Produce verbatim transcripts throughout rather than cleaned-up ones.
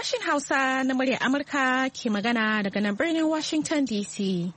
Sashen Hausa na muryar Amurka ke magana daga nan birnin Washington D C.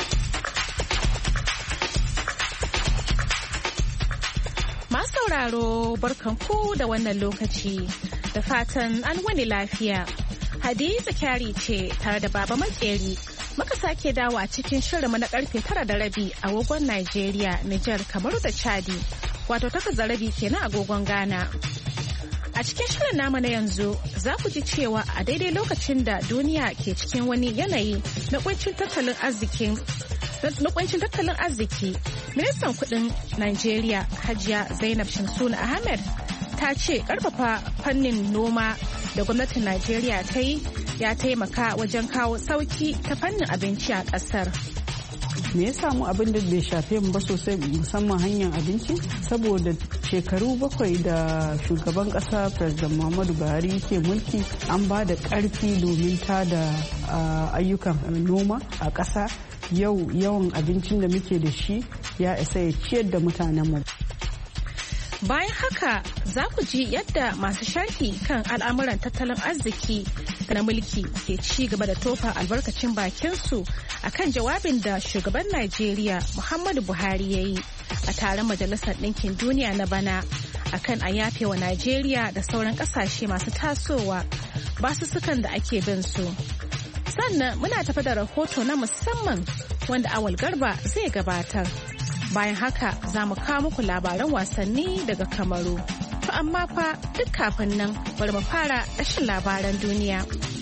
Masu sauraro barkanku da wannan lokaci da fatan an wani lafiya. Hadiza Kyari ce tare da Baba Makeri muka sake dawo a cikin shirinmu na karfe tara da rabi agogon Najeriya, Nijar, Kamaru da Chadi, wato takwas da rabi kenan agogon Ghana. A cikin shirin namu na yanzu za ku ji cewa a daidai lokacin da duniya ke cikin wani yanayi na kuncin tattalin arzikin na kuncin tattalin arziki, ministan kudin Najeriya Hajiya Zainab Shamsuna Ahmed ta ce karfafa fannin noma da gwamnatin Najeriya ta yi ya taimaka wajen kawo sauki ta fannin abinci a kasar. Me ya samu abin da bai shafe mu ba sosai musamman hanyar abinci saboda shekaru bakwai da shugaban kasa president Muhammadu Buhari ke mulki an ba da karfi domin ta da ayyukan noma a ƙasa. Yau yawan abincin da muke da shi ya isa ya ciyar da mutanenmu. Bayan haka za ku ji yadda masu sharhi kan al'amuran tattalin arziki na mulki ke ci gaba da tofa albarkacin bakinsu a kan jawabin da shugaban Najeriya Muhammadu Buhari ya yi a taron Majalisar Ɗinkin Duniya na bana akan a yafe wa Najeriya da sauran ƙasashe masu tasowa basussukan da ake bin su. Sannan muna tafi da rahoto na musamman wanda Awal Garba zai gabatar. Bayan haka za mu kawo muku labaran wasanni daga Kamaru. To amma fa duk kafin nan bari mu fara rashin labaran duniya.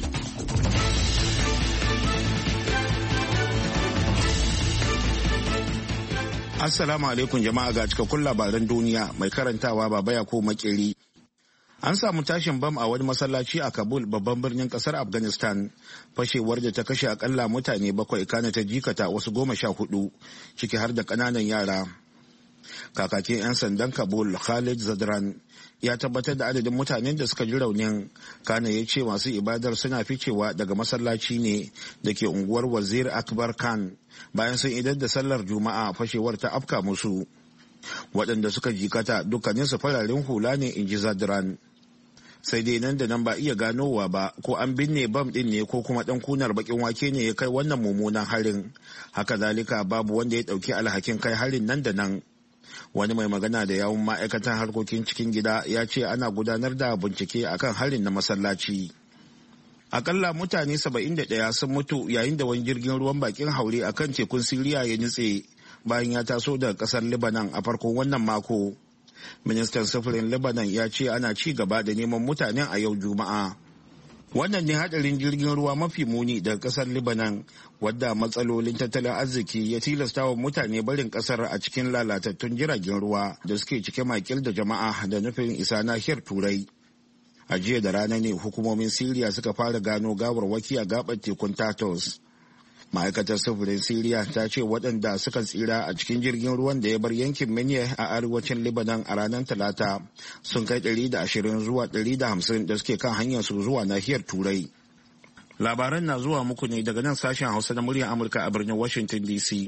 Assalamu alaikum jama'a ga cikakkun labaran duniya mai karantawa Baba Yakubu Makeri. An samu tashin bam a wani masallaci a Kabul babban birnin kasar Afghanistan, fashewar da ta kashe akalla mutane bakwai kana ta jikata wasu goma sha hudu ciki har da kananan yara. Kakakin 'yan sandan Kabul Khalid Zadran ya tabbatar da adadin mutanen da suka ji raunin, kana ya ce masu ibadar suna ficewa daga masallaci ne da ke unguwar Wazir Akbar Khan bayan sun idar da sallar Juma'a fashewar ta afka musu. Waɗanda suka jikata dukkaninsu fararen hula ne, in ji Zadran. Sai dai nan da nan ba iya ganowa ba ko an binne bam din ne ko kuma dan kunar bakin wake ne ya kai wannan mummunan harin. Haka zalika babu wanda ya dauki alhakin kai harin nan da nan. Wani mai magana da yawun ma'aikatan harkokin cikin gida ya ce ana gudanar da bincike akan harin na masallaci. Akalla mutane saba'in da ɗaya sun mutu yayin da wani jirgin ruwan bakin haure akan tekun Siriya ya nutse bayan ya taso daga kasar Lebanon a farkon wannan mako. Ministan sufurin Lebanon ya ce ana ci gaba da neman mutanen a yau Juma'a. Wannan ne hadarin jirgin ruwa mafi muni daga kasar Lebanon, wadda matsalolin tattalin arziki ya tilasta wa mutane barin kasar a cikin lalatattun jiragen ruwa da suke cike makil da jama'a da nufin isa nahiyar Turai. A jiya da rana ne hukumomin Siriya suka fara gano gawarwaki a gabar tekun Tartus. Ma'aikatar sufurin Siriya ta ce waɗanda suka tsira a cikin jirgin ruwan da ya bar yankin Meniye a arewacin Lebanon a ranar Talata sun kai ɗari da ashirin zuwa ɗari da hamsin da suke kan hanyar su zuwa nahiyar Turai. Labaran na zuwa muku ne daga nan sashen Hausa na muryar Amurka a birnin Washington D C.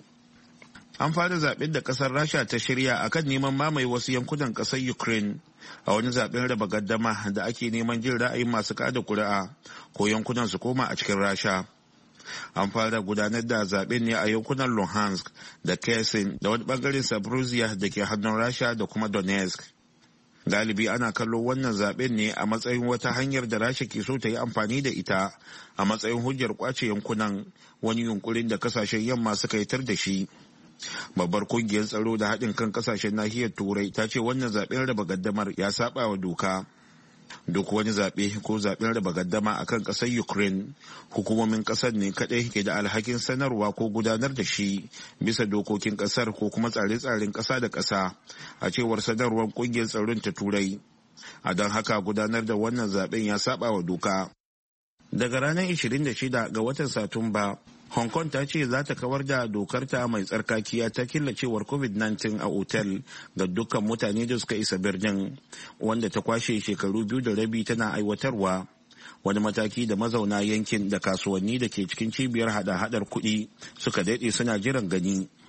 An fara zaɓen da ƙasar Rasha ta shirya akan neman mamaye wasu yankunan ƙasar Ukraine a wani zaɓen raba gaddama da ake neman jin ra'ayin masu kada kuri'a ko yankunan su koma a cikin Rasha. An fara gudanar da zaɓen ne a yankunan Luhansk da Kherson da wani bangaren Zaporozhye da ke hannun Rasha da kuma Donetsk. Galibi ana kallo wannan zaɓen ne a matsayin wata hanyar da Rasha ke so ta yi amfani da ita a matsayin hujjar kwace yankunan, wani yunkurin da kasashen yamma suka yitar da shi. Babbar kungiyar tsaro da haɗin kan kasashen nahiyar Turai ta ce wannan zaɓen raba gaddamar ya saba wa doka. Duk wani zaɓe ko zaɓen raba gaddama a kan ƙasar Ukraine, hukumomin ƙasar ne kaɗai ke da alhakin sanarwa ko gudanar da shi bisa dokokin ƙasar ko kuma tsare-tsaren ƙasa da ƙasa, a cewar sanarwar ƙungiyar tsaron ta Turai. A don haka gudanar da wannan zaɓen ya saba wa doka. Daga ranar ishirin da shida ga watan Satumba, Hong Kong ta ce za ta kawar da dokarta mai tsarkakiya ta killacewar covid nineteen a otel ga dukkan mutane da suka isa birnin, wanda ta kwashe shekaru biyu da rabi tana aiwatarwa. Wani mataki da mazauna yankin da kasuwanni da ke cikin cibiyar hada-hadar kuɗi suka daɗe suna jiran gani.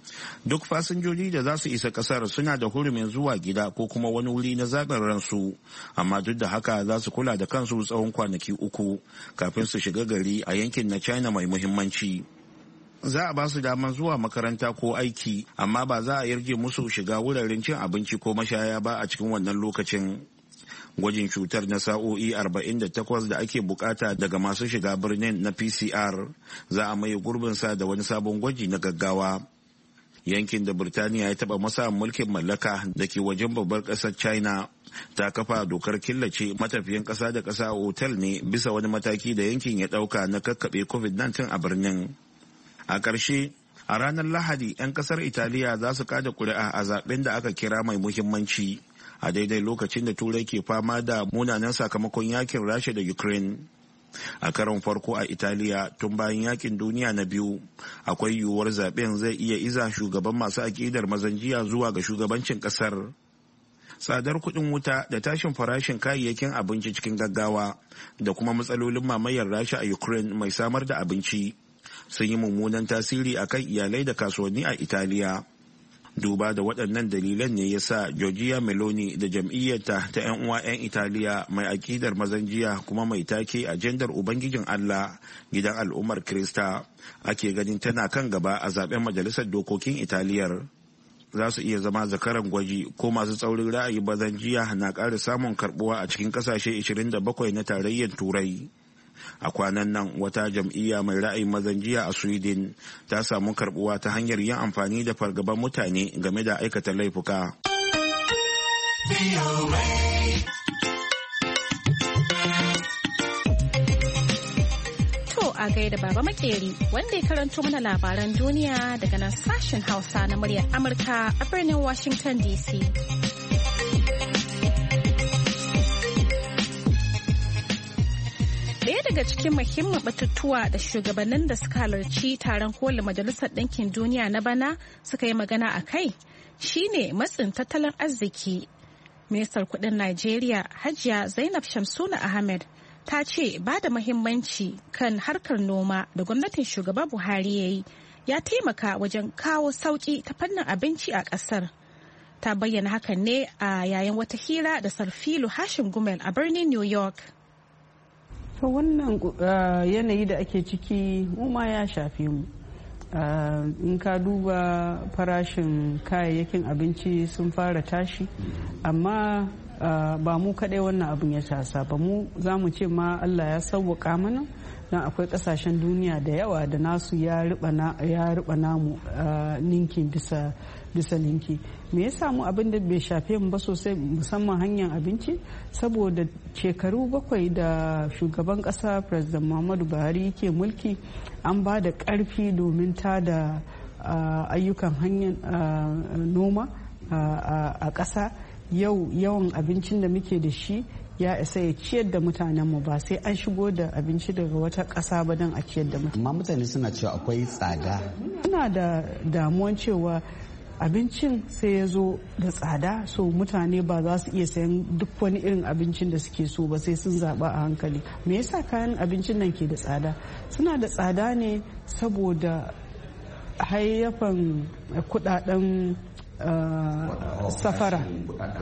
Duk fasinjoji da za su isa kasar suna da hurumin zuwa gida ko kuma wani wuri na zaɓin ransu, amma duk da haka za su kula da kansu tsawon kwanaki uku kafin su shiga gari a yankin na China mai muhimmanci. Za a ba su daman zuwa makaranta ko aiki, amma ba za a yarje musu shiga wuraren cin abinci ko mashaya ba a cikin wannan lokacin. Gwajin cutar na sa'o'i arba'in da takwas da ake bukata daga masu shiga birnin na P C R za a maye gurbinsa da wani sabon gwaji na gaggawa. Yankin da Birtaniya ya taba masa mulkin mallaka da ke wajen babbar ƙasar China ta kafa dokar killace matafiyan ƙasa da ƙasa a otal ne bisa wani mataki da yankin ya ɗauka na kakkaɓe covid nineteen a birnin. A ƙarshe, a ranar Lahadi 'yan ƙasar Italiya za su kada ƙuri'a a zaben da aka kira mai muhimmanci a daidai lokacin da Turai ke fama da munanan sakamakon yakin Rasha da Ukraine. A karon farko a Italiya tun bayan yakin duniya na biyu, akwai yiwuwar zaben zai iya iza shugaban masu aƙidar mazan jiya zuwa ga shugabancin ƙasar. Tsadar kuɗin wuta da tashin farashin kayayyakin abinci cikin gaggawa da kuma matsalolin mamayar Rasha a Ukraine mai samar da abinci sun yi mummunan tasiri a kan iyalai da kasuwanni a Italiya. Duba da waɗannan dalilan ne yasa Giorgia Meloni da jam'iyyarta ta 'yan uwa 'yan Italiya mai aƙidar mazan jiya kuma mai take ajandar Ubangijin Allah gidan al'ummar Kirista ake ganin tana kan gaba a zaben majalisar dokokin Italiyar. Za su iya zama zakaran gwaji ko masu tsaurin ra'ayi mazan jiya na ƙara samun karɓuwa a cikin ƙasashe ashirin da bakwai na tarayyar Turai. A kwanan nan wata jam'iyya mai ra'ayin mazan jiya a Sweden ta samu karbuwa ta hanyar yin amfani da fargaban mutane game da aikata laifuka. To a gaida Baba Makeri wanda ya karanto mana labaran duniya daga nan sashen Hausa na muryar Amurka a birnin Washington D C. Daya daga cikin muhimman batutuwa da shugabannin da suka halarci taron kolin Majalisar Ɗinkin Duniya na bana suka yi magana a kai shine matsin tattalin arziki. Ministar kudin Najeriya Hajiya Zainab Shamsuna Ahmed ta ce ba da muhimmanci kan harkar noma da gwamnatin shugaba Buhari ya yi ya taimaka wajen kawo sauki ta fannin abinci a ƙasar. Ta bayyana hakan ne a yayin wata hira da Sarfilu Hashim Gumel a birnin New York. To wannan yanayi da ake ciki mu ma ya shafe mu. In ka duba farashin kayayyakin abinci sun fara tashi, amma ba mu kaɗai wannan abin ya tasa ba, mu za mu ce ma Allah ya sauwaƙa mana, don akwai ƙasashen duniya da yawa da nasu ya riba namu ninkin bisa bisa linki. Me yasa mu abin da bai shafe mu ba sosai, musamman hanyar abinci? Saboda shekaru bakwai da shugaban kasa President Muhammadu Buhari ke mulki, an ba da karfi domin ta da ayyukan hanyar noma a ƙasa. Yau yawan abincin da muke da shi ya isa ya ciyar da mutanenmu, ba sai an shigo da abinci daga wata ƙasa ba don a ciyar da mutane. Amma mutane suna cewa akwai tsada. Suna da damuwan cewa abincin sai ya zo da tsada, so mutane ba za su iya sayan duk wani irin abincin da suke so ba, sai sun zaba a hankali. Me yasa kayan abincin nan ke da tsada? Suna da tsada ne saboda hayyafan kudaden safara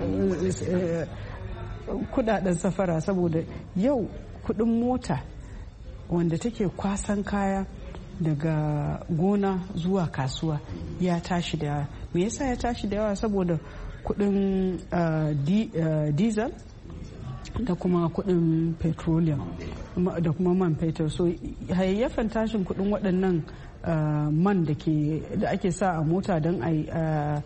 kudaden safara saboda yau kudin mota wanda take kwasan kaya daga gona zuwa kasuwa ya tashi da yawa. Me yasa ya tashi da yawa? Saboda kudin uh, di, uh, diesel da kuma kudin petroleum da kuma man fetur. So hayayyafan tashin kudin waɗannan uh, man da ake sa a mota don a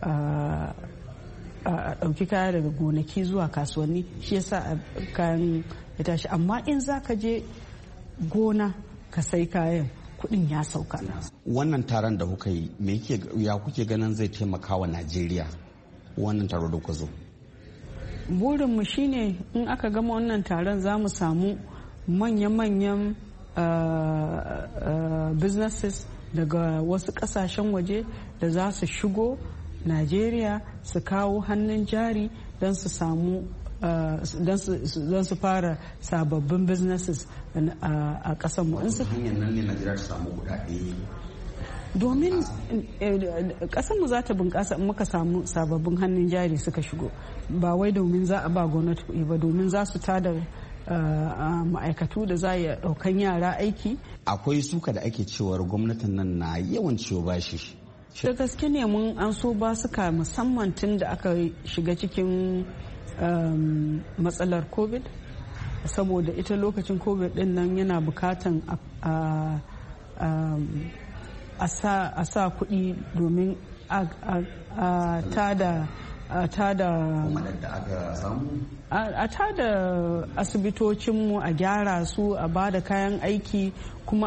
a ɗauki kaya daga gonaki zuwa kasuwanni, shi yasa kayan ya tashi. Amma in za ka je gona ka sai kayan, kudin ya sauka. Wannan taron da kuka yi, me ya kuke ganin zai taimaka wa Najeriya, wannan taro da kuka zo? Burinmu shine in aka gama wannan taron za mu samu manya-manyan uh, uh, businesses daga wasu kasashen waje da za su shigo Najeriya su kawo hannun jari don su samu don su fara sababbin businesses a kasar mu. Hanyar nan ne Najeriya ta samu kudade domin ƙasarmu za ta bunƙasa in muka samu sababbin hannun jari suka shigo, ba wai domin za a ba gwamnati kuɗi ba, domin za su tada ma'aikatu da za a ɗaukan yara aiki. Akwai suka da ake cewar gwamnatin nan na yawan ciwo bashi. Da gaske ne mun an so ba suka musamman tun da aka shiga cikin matsalar covid, saboda ita lokacin covid din nan yana bukatan a sa kuɗi domin a tada a tada a tada asibitocinmu, a gyara su, a ba da kayan aiki, kuma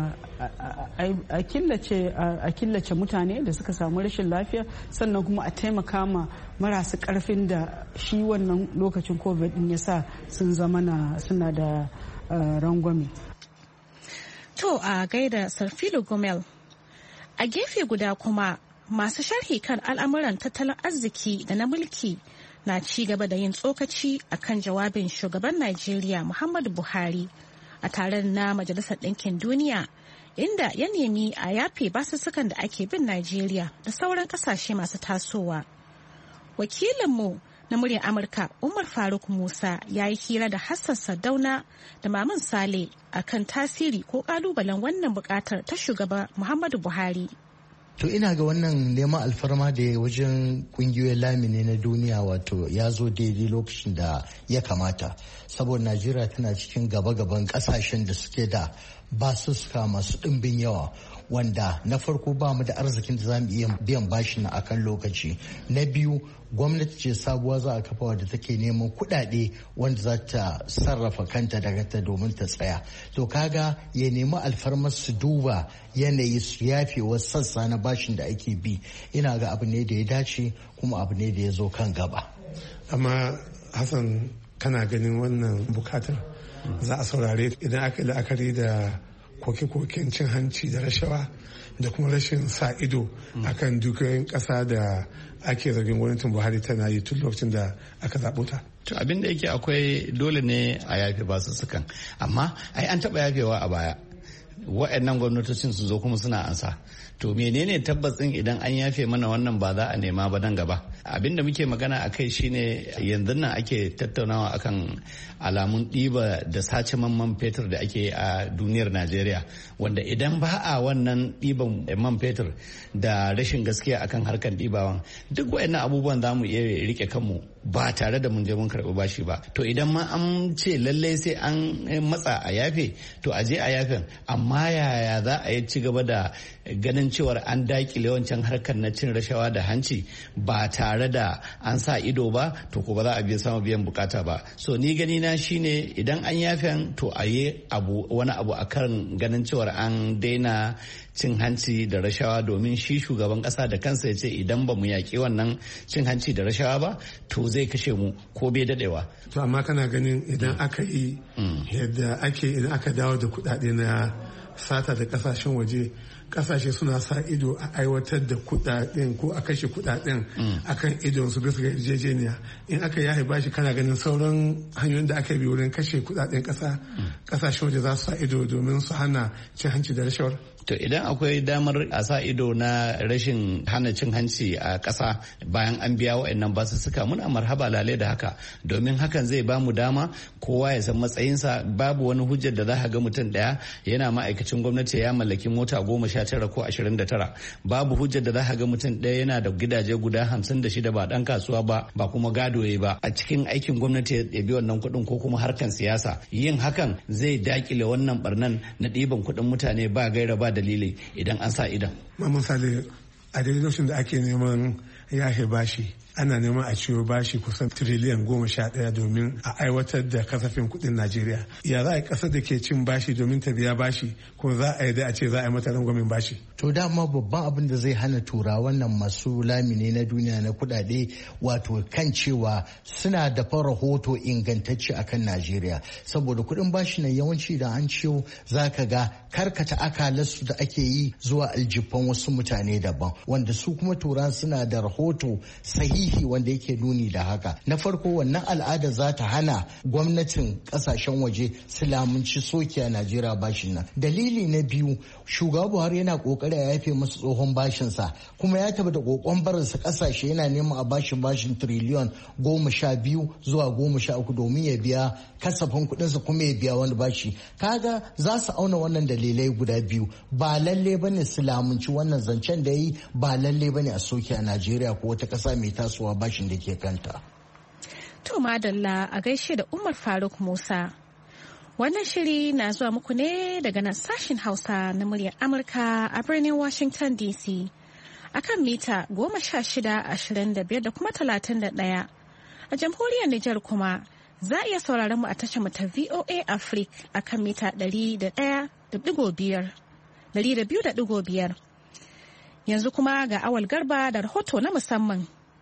a killace mutane da suka samu rashin lafiya, sannan kuma a taimaka ma marasu karfin da shi wannan lokacin covid din ya sa sun zama na suna da rangwame. To a gaida Sarfilu Gumel. A gefe guda kuma masu sharhi kan al'amuran tattalin arziki da na mulki na ci gaba da yin tsokaci a kan jawabin shugaban Najeriya Muhammadu Buhari a taron na Majalisar Ɗinkin Duniya, inda ya nemi a yafe basussukan da ake bin Najeriya da sauran ƙasashe masu tasowa. Wakilinmu na muryar Amurka Umar Faruk Musa ya yi hira da Hassan Sardauna da Maman Sale a kan tasiri ko ƙalubalen wannan buƙatar ta shugaba Muhammadu Buhari. To ina ga wannan neman alfarma da wajen kungiyoyin lamini na duniya wato ya zo daidai lokacin da ya kamata, saboda Najeriya tana cikin gaba-gaban kasashen da suke da basussuka masu ɗimbin yawa, wanda na farko ba mu da arzikin da za mu iya biyan bashi na akan lokaci. Na biyu, gwamnati ce sabuwa za a kafa wadda take neman kuɗaɗe wanda za ta sarrafa kanta daga ta domin ta tsaya. To kaga ya nemi alfarmar su duba yanayi su yafe wasu sassa na bashin da ake bi, ina ga abu ne da ya dace kuma abu ne da ya zo kan gaba. Amma Hassan, kana ganin wannan bukatar za a saurare idan aka yi la'akari da koke-koken cin hanci da rashawa da kuma rashin sa ido akan dukiyoyin kasa da ake zargin gwamnatin Buhari tana yi tun lokacin da aka zaɓo ta? To abin da yake akwai dole ne a yafe basu sukan, amma ai an taɓa yafewa a baya, wa'annan gwamnatocin su zo kuma suna ansa. To menene tabbacin idan an yafe mana wannan ba za a nema ba nan gaba? Abin da muke magana a kai shine yanzu nan ake tattaunawa akan alamun ɗiba da sace man fetur da ake a duniyar Najeriya, wanda idan ba a wannan ɗiban man fetur da rashin gaskiya akan harkar ɗibawan, duk wa'annan abubuwan za mu iya rike kanmu ba tare da mun je mun karɓi bashi ba. To idan ma an ce lallai sai an matsa a yafe, to a je a yafen, amma yaya za a yi ci gaba da ganin cewar an dakile wancan harkar na cin rashawa da hanci ba tare da an sa ido ba, to ko ba za a biya sama biyan bukata ba. So ni gani na shine idan an yafen, to a yi abu wani abu akan ganin cewar an daina cin hanci da rashawa, domin shi shugaban kasa da kansa ya ce idan ba mu yaƙi wannan cin hanci da rashawa ba, to zai kashe mu ko bai dadewa. To amma kana ganin idan aka yi yadda ake idan aka dawo da kuɗaɗe na sata da kasashen waje, kasashe suna sa ido a aiwatar da kudaden ko a kashe kudaden akan idon su bisa ga yarjejeniya. In aka yahe bashi, kana ganin sauran hanyoyin da aka bi wurin kashe kudaden kasa kasashen waje za su sa ido domin su hana cin hanci da rashawar? To idan akwai damar a sa ido na rashin hana cin hanci a ƙasa bayan an biya wa'annan basussuka, muna marhaba lale da haka, domin hakan zai ba mu dama kowa ya san matsayinsa. Babu wani hujjar da za ka ga mutum ɗaya yana ma'aikacin gwamnati ya mallaki mota goma sha tara ko ashirin da tara. Babu hujjar da za ka ga mutum ɗaya yana da gidaje guda hamsin da shida ba ɗan kasuwa ba, ba kuma gado ya ba a cikin aikin gwamnati ya bi wannan kuɗin ko kuma harkan siyasa. Yin hakan zai dakile wannan barnan na ɗiban kuɗin mutane ba gaira ba dalili idan an sa idan. Ma misali a daidai lokacin da ake neman yahe bashi, ana neman a ciwo bashi kusan tiriliyan goma sha ɗaya domin a aiwatar da kasafin kuɗin Najeriya. Ya za a yi ƙasar da ke cin bashi domin ta biya bashi, ko za a yi da a ce za a yi mata rangwamen bashi? To dama babban abin da zai hana turawan nan masu lamini na duniya na kuɗaɗe wato kan cewa suna da fa rahoto ingantacce akan Najeriya, saboda kuɗin bashi na yawanci da an ciwo za ka ga karkata akalarsu da ake yi zuwa aljifan wasu mutane daban, wanda su kuma turan suna da rahoto sahihi wanda yake nuni da haka. Na farko wannan al'ada za ta hana gwamnatin kasashen waje su lamunci soke a Najeriya bashin nan. Dalili na biyu, shugaba Buhari yana kokari a yafe masa tsohon bashin sa kuma ya tabbata kokon barin sa kasashe yana neman a bashin bashin triliyon goma sha biyu zuwa goma sha uku domin ya biya kasafin kuɗin sa kuma ya biya wani bashi. Kaga za su auna wannan dalilai guda biyu. Ba lalle bane su lamunci wannan zancen da yi, ba lalle bane a soke a Najeriya ko wata ƙasa mai tasowa bashin da ke kanta. To madalla a gaishe da Umar Faruk Musa. Wannan shiri na zuwa muku ne daga nan sashen Hausa na muryar Amurka a birnin Washington D C. Akan mita goma sha shida, ashirin da biyar da kuma talatin da ɗaya. A jamhuriyar Nijar kuma za a iya sauraron mu a tashar mu ta V O A Africa akan mita ɗari da ɗaya da ɗigo biyar. Ɗari da biyu da ɗigo biyar. Yanzu kuma ga Awal Garba da rahoto na musamman.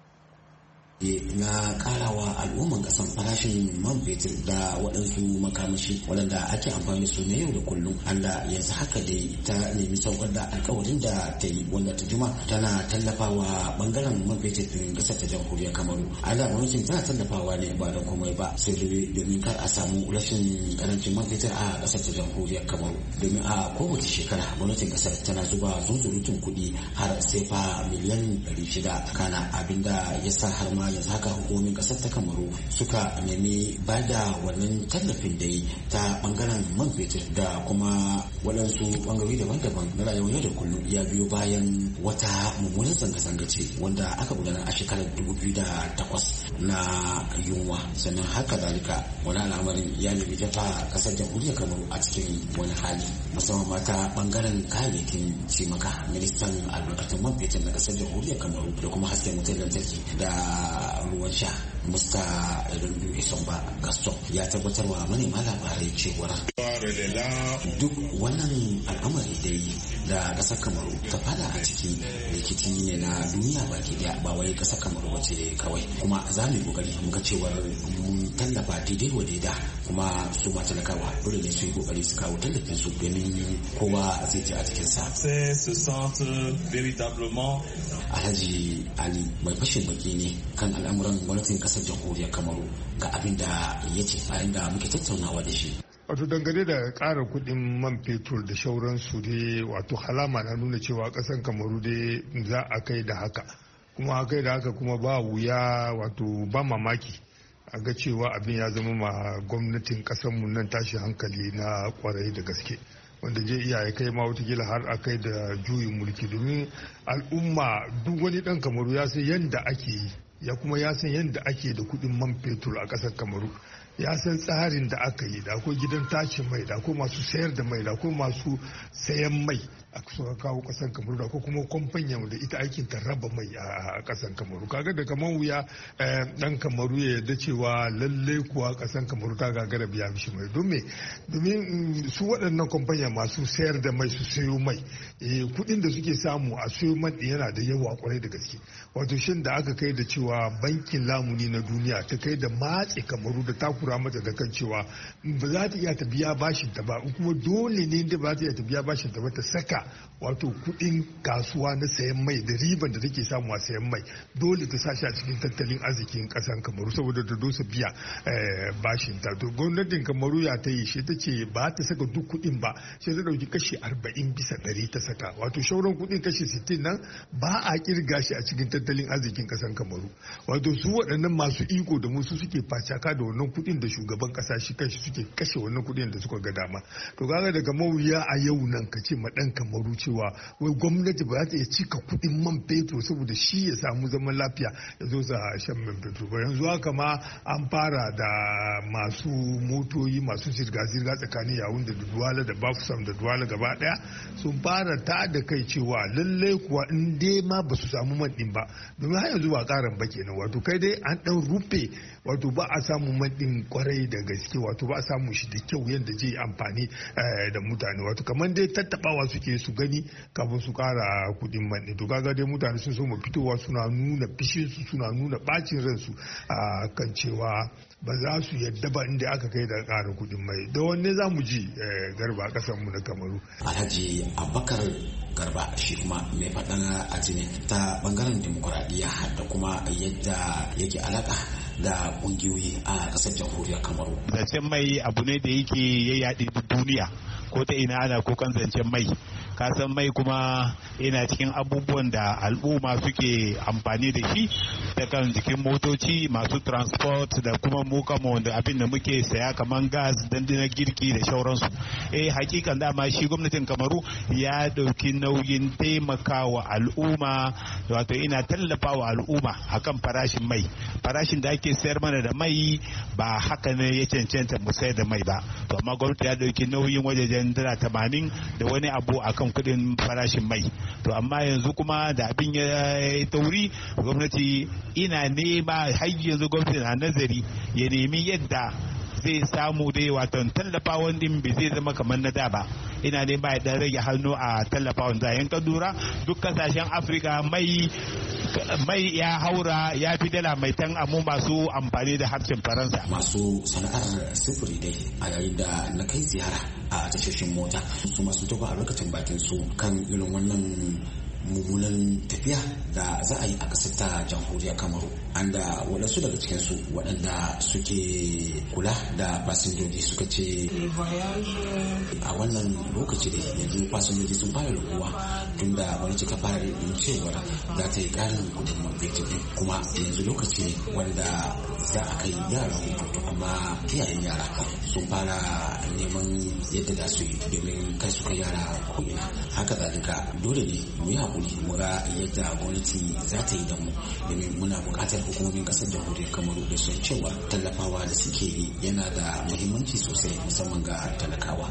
na karawa al'umman kasan farashin man fetur da waɗansu makamashi waɗanda ake amfani da su na yau da kullum. Allah yanzu haka dai ta nemi saukar da alkawarin da ta yi wanda ta juma tana tallafawa bangaren man fetur ɗin ƙasar ta jamhuriyar Kamaru. Allah gwamnatin tana tallafawa ne ba da komai ba sai domin kar a samu rashin karancin man fetur a ƙasar ta jamhuriyar Kamaru. Domin a kowace shekara gwamnatin ƙasar tana zuba zunzurutun kuɗi har sefa miliyan ɗari shida kana abinda ya sa har ma yanzu haka hukumomin kasar ta Kamaru suka nemi ba da wannan tallafin da yi ta bangaren man fetur da kuma waɗansu bangarori daban-daban na rayuwar yau da kullum ya biyo bayan wata mummunan zanga-zanga ce wanda aka gudanar a shekarar dubu biyu da takwas na yunwa. Sannan haka zalika wani al'amarin ya nemi dafa kasar jamhuriyar Kamaru a cikin wani hali musamman mata bangaren kayayyakin cimaka. Ministan albarkatun man fetur na kasar jamhuriyar Kamaru da kuma hasken wutar lantarki da ruwan sha Musta Rundu Isomba Gaston ya tabbatar wa manema labarai cewar duk wannan al'amari dai da kasar Kamaru ta fada a ciki rikici ne na duniya baki daya ba wai kasar Kamaru wace kawai, kuma za mu yi kokari mu ga cewar mun tallafa daidai wa daida kuma su ma talakawa dole ne su yi kokari su kawo tallafin su domin kowa zai ji a cikin sa. Alhaji Ali mai fashin baki ne kan al'amuran gwamnatin kasar jamhuriyar Kamaru ga abin da ya ce bayan da muke tattaunawa da shi. Wato dangane da ƙara kuɗin man fetur da shauransu dai wato halama na nuna cewa ƙasar Kamaru dai za a kai da haka, kuma a kai da haka kuma ba wuya wato ba mamaki a ga cewa abin ya zama ma gwamnatin ƙasarmu nan tashi hankali na kwarai da gaske, wanda zai iya ya kai ma watakila har a kai da juyin mulki, domin al'umma duk wani ɗan Kamaru ya san yadda ake yi, ya kuma ya san yadda ake da kuɗin man fetur a ƙasar Kamaru, ya san tsarin da aka yi, da akwai gidan tashin mai, da akwai masu sayar da mai, da akwai masu sayan mai a suka kawo kasar Kamaru, da akwai kuma kwamfanya da ita aikin ta raba mai a kasar Kamaru. Kaga da kaman wuya dan Kamaru ya yarda cewa lalle kuwa kasar Kamaru ta gagara biya mishi mai, domin domin su waɗannan kwamfanya masu sayar da mai su sayo mai kuɗin da suke samu a sayo man yana da yawa kwarai da gaske. Wato shin da aka kai da cewa bankin lamuni na duniya ta kai da matse Kamaru da takura mata da kan cewa ba za ta iya ta biya bashin ta ba, kuma dole ne da ba za ta iya ta biya bashin ta ba ta saka wato kudin kasuwa na sayan mai da riban da take samu a sayan mai, dole ta sashi a cikin tattalin arzikin kasan Kamaru saboda ta dosa biya bashin ta. To gwamnatin Kamaru ya ta yi shi ta ce ba ta saka duk kudin ba, sai ta dauki kashi arba'in bisa ɗari ta saka, wato shauran kudin kashi sittin nan ba a kirga shi a cikin tattalin arzikin kasan Kamaru. Wato su waɗannan masu iko da musu suke facaka da wannan kudin da shugaban kasa shi kanshi suke kashe wannan kudin da suka ga dama. To kaga daga mawuya a yau nan ka ce ma dan Kamaru cewa wai gwamnati ba za ta iya cika kudin man fetur saboda shi ya samu zaman lafiya ya zo sa shan man fetur ba. Yanzu haka ma an fara da masu motoyi masu zirga-zirga tsakanin Yawunde da Duwala da Bafusam da Duwala gaba daya sun fara ta da kai cewa lallai kuwa in dai ma ba su samu man din ba, domin har yanzu ba karan ba kenan, wato kai dai an dan rufe, wato ba a samu man din kwarai da gaske, wato ba a samu shi da kyau yadda zai amfani da mutane, wato kamar dai tattabawa suke su gani kafin su kara kudin man din. To kaga dai mutane sun so mu fitowa suna nuna fishin su, suna nuna bacin ransu a kan cewa ba za su yadda ba inda aka kai da ƙara kudin mai. Da wanne za mu ji Garba a ƙasar mu na Kamaru. Alhaji Abubakar Garba shi kuma mai faɗan aji ne ta bangaren demokuraɗiyya da kuma yadda yake alaka da kungiyoyi a ƙasar jamhuriyar Kamaru. Zancen mai abu ne da yake ya yaɗe duniya ko ta ina ana kokan zancen mai. Kasan mai kuma yana cikin abubuwan da al'umma suke amfani da shi ta kan jikin motoci masu transport da kuma mu kama wanda abin da muke saya kamar gas dandanar girki da shauransu. Eh hakikan dama shi gwamnatin Kamaru ya dauki nauyin taimakawa al'umma wato ina tallafawa al'umma akan farashin mai. Farashin da ake sayar mana da mai ba haka ne ya cancanta mu sayar da mai ba. To amma gwamnati ya dauki nauyin wajejen dala tamanin da wani abu akan kudin farashin mai. To amma yanzu kuma da abin ya tauri gwamnati ina nema har yanzu gwamnati na nazari ya nemi yadda zai samu dai wato tallafawan din bai zai zama kamar na da ba. Ina nema ya dan rage hannu a tallafawan zayen kadura duk kasashen Afirka mai mai ya haura ya fi dala mai tan amu masu amfani da harshen Faransa. Masu sana'ar sufuri dai a yayin da na kai ziyara a tashoshin mota su masu tofa a lokacin bakin su kan irin wannan mummunan tafiya da za a yi a ƙasar ta jamhuriyar Kamaru, an da waɗansu daga cikinsu waɗanda suke kula da fasinjoji suka ce a wannan lokaci da yanzu fasinjoji sun fara rukuwa tun da wani cika fara yin cewar za ta yi ƙarin kudin man fetur kuma yanzu lokaci ne wanda za a kai yara hutu amma iyayen yara sun fara neman yadda za su yi domin kai su kai yara ko'ina. Haka zalika dole ne mu yi hakuri mu ga yadda gwamnati za ta yi da mu domin muna buƙatar hukumomin ƙasar jamhuriyar Kamaru da sun cewa tallafawa da suke yi yana da muhimmanci sosai musamman ga talakawa.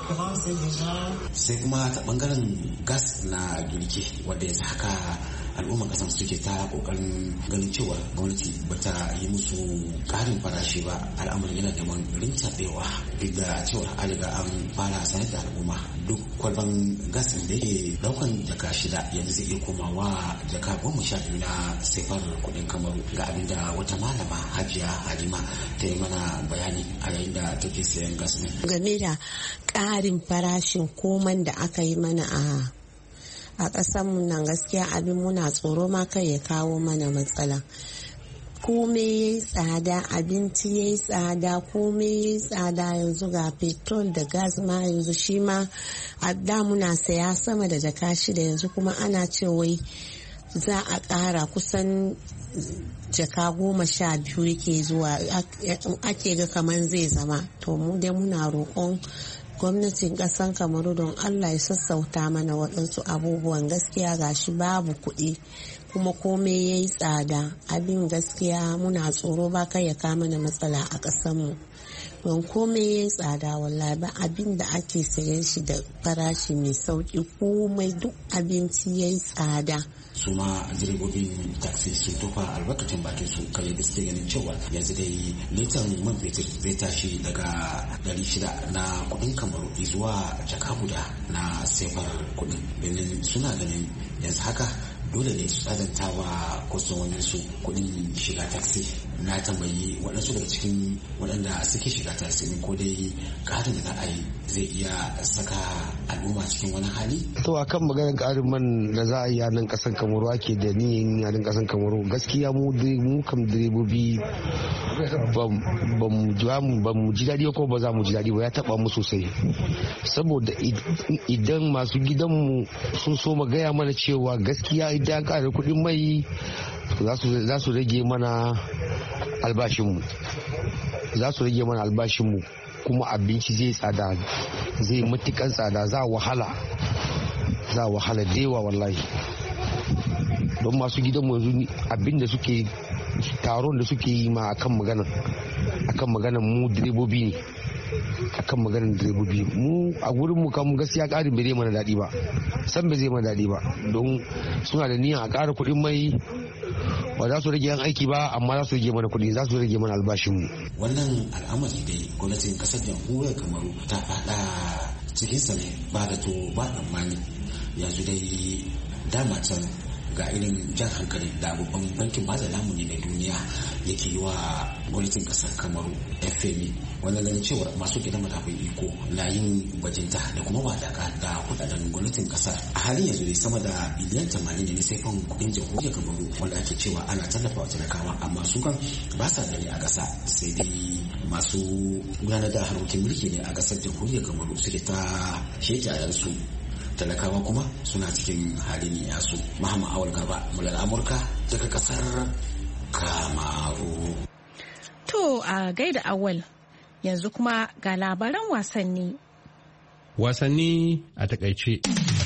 Sai kuma ta bangaren gas na girki wanda yanzu haka al'ummar kasar suke ta kokarin ganin cewa gwamnati bata yi musu karin farashi ba, al'amarin yana neman rintaɓewa duk da cewa an riga an fara sanar da al'umma duk kwalban gas da yake daukan jaka shida yanzu zai iya komawa jaka goma sha biyu na sefar kuɗin Kamaru ga abin da wata malama Hajiya Halima ta yi mana bayani a yayin da take sayan gas ne. Game da ƙarin farashin koman da aka yi mana a a ƙasanmu nan gaskiya abin muna tsoro ma kai ya kawo mana matsala. Kome ya yi tsada, abinci ya yi tsada, kome ya yi tsada, yanzu ga petrol da gas ma yanzu shi ma a da muna saya sama da jaka shida yanzu kuma ana ce wai za a ƙara kusan jaka goma sha biyu yake zuwa ake ga kamar zai zama. To mu dai muna roƙon gwamnatin kasan Kamaru don Allah ya sassauta mana waɗansu abubuwan, gaskiya gashi babu kuɗi kuma komai ya yi tsada, abin gaskiya muna tsoro ba kai ya kama mana matsala a ƙasanmu don komai ya yi tsada wallahi ba abin da ake sayan shi da farashi mai sauƙi, komai duk abinci ya yi tsada. Su ma direbobin taxi sun tofa albarkacin bakin su kai da suke ganin cewa yanzu dai litan man fetur zai tashi daga dari shida na kuɗin Kamaru zuwa jaka guda na sefar kuɗin, domin suna ganin yanzu haka dole ne su tsadanta wa kwastomomin su kuɗin shiga taxi. Na tambayi waɗansu daga cikin waɗanda suke shiga taxi ko dai ƙarin da za a yi zai iya saka al'umma cikin wani hali. To akan maganar ƙarin man da za a yi a nan ƙasar Kamaru ake da niyan a nan ƙasar Kamaru, gaskiya mu mu kam direbobi ba mu ji daɗi ko ba za mu ji daɗi ba, ya taɓa mu sosai saboda idan masu gidanmu sun so mu gaya mana cewa gaskiya idan ƙara kuɗin mai za su rage mana albashinmu za su rage mana albashinmu kuma abinci zai tsada, zai matukan tsada, za wahala za wahala da yawa wallahi. Don masu gidanmu yanzu abin da suke taron da suke yi ma akan magana akan magana mu direbobi ne akan maganar direbobi mu a gurin mu kan gaskiya karin bai zai mana daɗi ba, san bai zai mana daɗi ba don suna da niyan a ƙara kuɗin mai, ba za su rage yan aiki ba amma za su rage mana kuɗi, za su rage mana albashinmu. Wannan al'amari dai gwamnatin ƙasar jamhuriyar Kamaru ta faɗa cikin sa ne ba da to ba tsammani, yanzu dai dama can ga irin jan hankali da babban bankin bada lamuni na duniya yake yi wa gwamnatin kasar Kamaru F M I, wanda ganin cewa masu gidan madafun iko na yin bajinta da kuma wadaka da kudaden gwamnatin kasar. A halin yanzu dai sama da biliyan tamanin ne sai fan kudin jamhuriyar Kamaru wanda ake cewa ana tallafa wa talakawa, amma su kan ba sa gani a ƙasa, sai dai masu gudanar da harkokin mulki ne a ƙasar jamhuriyar Kamaru suke ta shekayensu, talakawa kuma suna cikin halin yasu. Muhammad Awal Garba, mular Amurka daga ƙasar Kamaru. To a gaida Awal, yanzu kuma ga labaran wasanni. Wasanni a takaice.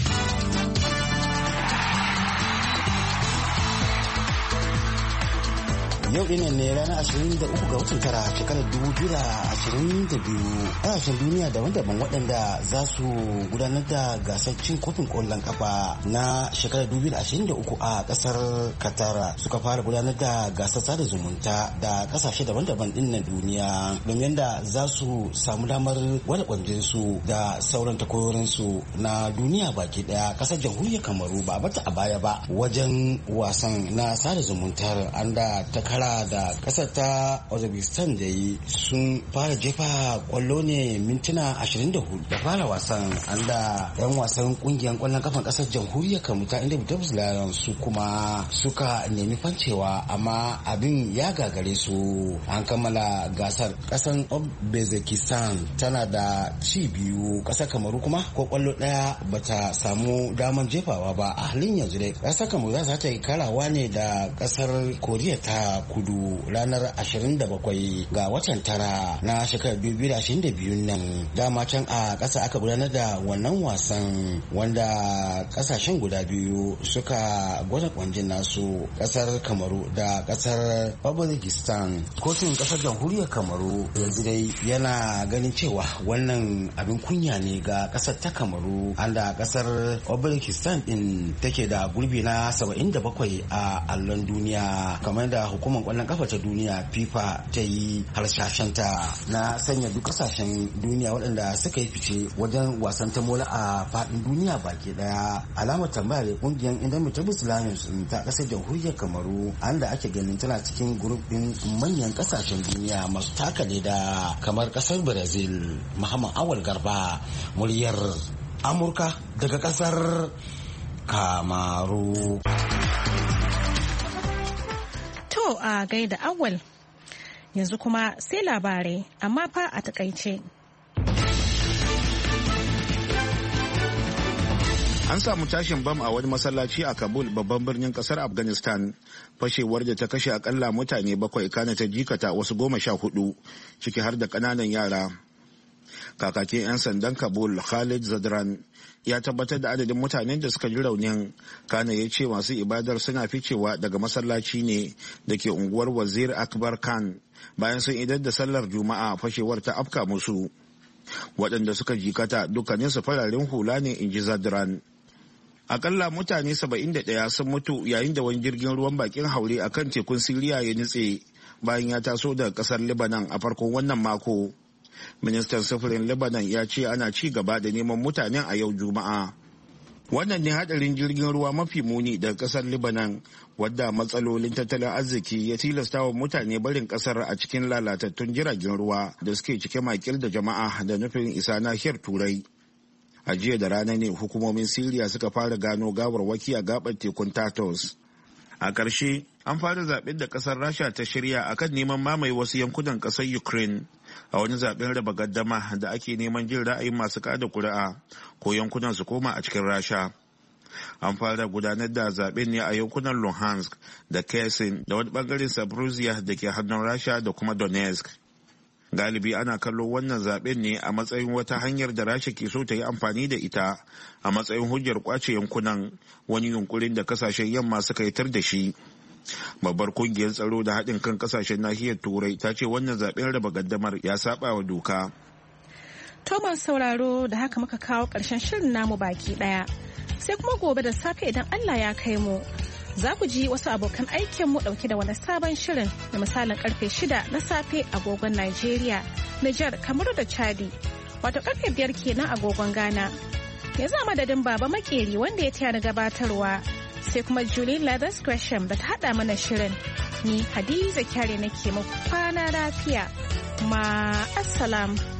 Yau ɗin ne ranar ashirin da uku ga watan tara shekarar dubu biyu da ashirin da biyu ƙasashen duniya daban-daban waɗanda za su gudanar da gasar cin kofin ƙwallon ƙafa na shekarar dubu biyu da ashirin da uku a ƙasar Qatar suka fara gudanar da gasar sada zumunta da ƙasashe daban-daban ɗin na duniya, domin da za su samu damar gwada kwanjinsu da sauran takwarorinsu na duniya baki ɗaya. Ƙasar jamhuriyar Kamaru ba bata a baya ba wajen wasan na sada zumuntar, an da ta da kasar ta Uzbekistan da yi sun fara jefa kwallo ne mintuna ashirin da hudu da fara wasan, an da yan wasan kungiyar kwallon kafan kasar jamhuriyar Kamaru ta inda Bitabs Lions su kuma suka nemi fancewa, amma abin ya gagare su. An kammala gasar kasar Uzbekistan tana da ci biyu, kasar Kamaru kuma ko kwallo daya bata samu daman jefawa ba. A halin yanzu dai kasar Kamaru za ta yi karawa ne da kasar Koriya ta Kudu ranar ashirin da bakwai ga watan tara na shekarar dubu biyu da ashirin da biyu nan. Dama can a ƙasa aka gudanar da wannan wasan wanda ƙasashen guda biyu suka gwada kwanjin nasu, ƙasar Kamaru da ƙasar Uzbekistan. Kotun ƙasar jamhuriyar Kamaru yanzu dai yana ganin cewa wannan abin kunya ne ga ƙasar ta Kamaru, an da ƙasar Uzbekistan din take da gurbi na saba'in da bakwai a allon duniya, kamar da hukumar kwallon kafa ta duniya FIFA ta yi harshashenta na sanya duk kasashen duniya waɗanda suka yi fice wajen wasan tamola a faɗin duniya baki daya. Alamar tambaya da kungiyar Indomitable Lions ta ƙasar jamhuriyar Kamaru, an da ake ganin tana cikin gurbin manyan kasashen duniya masu taka leda kamar ƙasar Brazil. Muhammad Awal Garba, muryar Amurka daga ƙasar Kamaru. To a gaida Awal, yanzu kuma sai labarai amma fa a takaice. An samu tashin bam a wani masallaci a Kabul, babban birnin kasar Afghanistan, fashewar da ta kashe akalla mutane bakwai kana ta jikata wasu goma sha hudu, ciki har da kananan yara. Kakakin 'yan sandan Kabul Khalid Zadran ya tabbatar da adadin mutanen da suka ji raunin, kana ya ce masu ibadar suna ficewa daga masallaci ne da ke unguwar Wazir Akbar Khan bayan sun idar da sallar Juma'a fashewar ta afka musu. Waɗanda suka jikata dukkaninsu fararen hula ne, in ji Zadran. Akalla mutane saba'in da ɗaya sun mutu yayin da wani jirgin ruwan bakin haure a kan tekun Siriya ya nutse bayan ya taso daga ƙasar Lebanon a farkon wannan mako. Ministan sufurin Lebanon ya ce ana ci gaba da neman mutanen a yau Juma'a. Wannan ne hadarin jirgin ruwa mafi muni daga kasar Lebanon, wadda matsalolin tattalin arziki ya tilasta wa mutane barin kasar a cikin lalatattun jiragen ruwa da suke cike makil da jama'a da nufin isa nahiyar Turai. A jiya da rana ne hukumomin Siriya suka fara gano gawarwaki a gabar tekun Tartus. A ƙarshe, an fara zaɓen da ƙasar Rasha ta shirya akan neman mamaye wasu yankunan ƙasar Ukraine a wani zaɓen raba gaddama da ake neman jin ra'ayin masu kada kuri'a ko yankunan su koma a cikin Rasha. An fara gudanar da zaɓen ne a yankunan Luhansk da Kherson da wani ɓangaren Zaporizhia da ke hannun Rasha da kuma Donetsk. Galibi ana kallo wannan zaɓen ne a matsayin wata hanyar da Rasha ke so ta yi amfani da ita a matsayin hujjar kwace yankunan, wani yunkurin da kasashen yamma suka yitar da shi. Babbar kungiyar tsaro da haɗin kan kasashen nahiyar Turai ta ce wannan zaɓen raba gaddamar ya saba wa doka. Thomas sauraro, da haka muka kawo ƙarshen shirin namu baki ɗaya. Sai kuma gobe da safe idan Allah ya kai mu, za ku ji wasu abokan aikinmu ɗauke da wani sabon shirin da misalin karfe shida na safe agogon Najeriya, Nijar, Kamaru da Chadi, wato karfe biyar kenan agogon Ghana. Yanzu a madadin Baba Makeri wanda ya taya da gabatarwa sai kuma Julie Leathers Gresham da ta haɗa mana shirin. Ni Hadiza Kyare nake muku kwana lafiya. Ma assalam.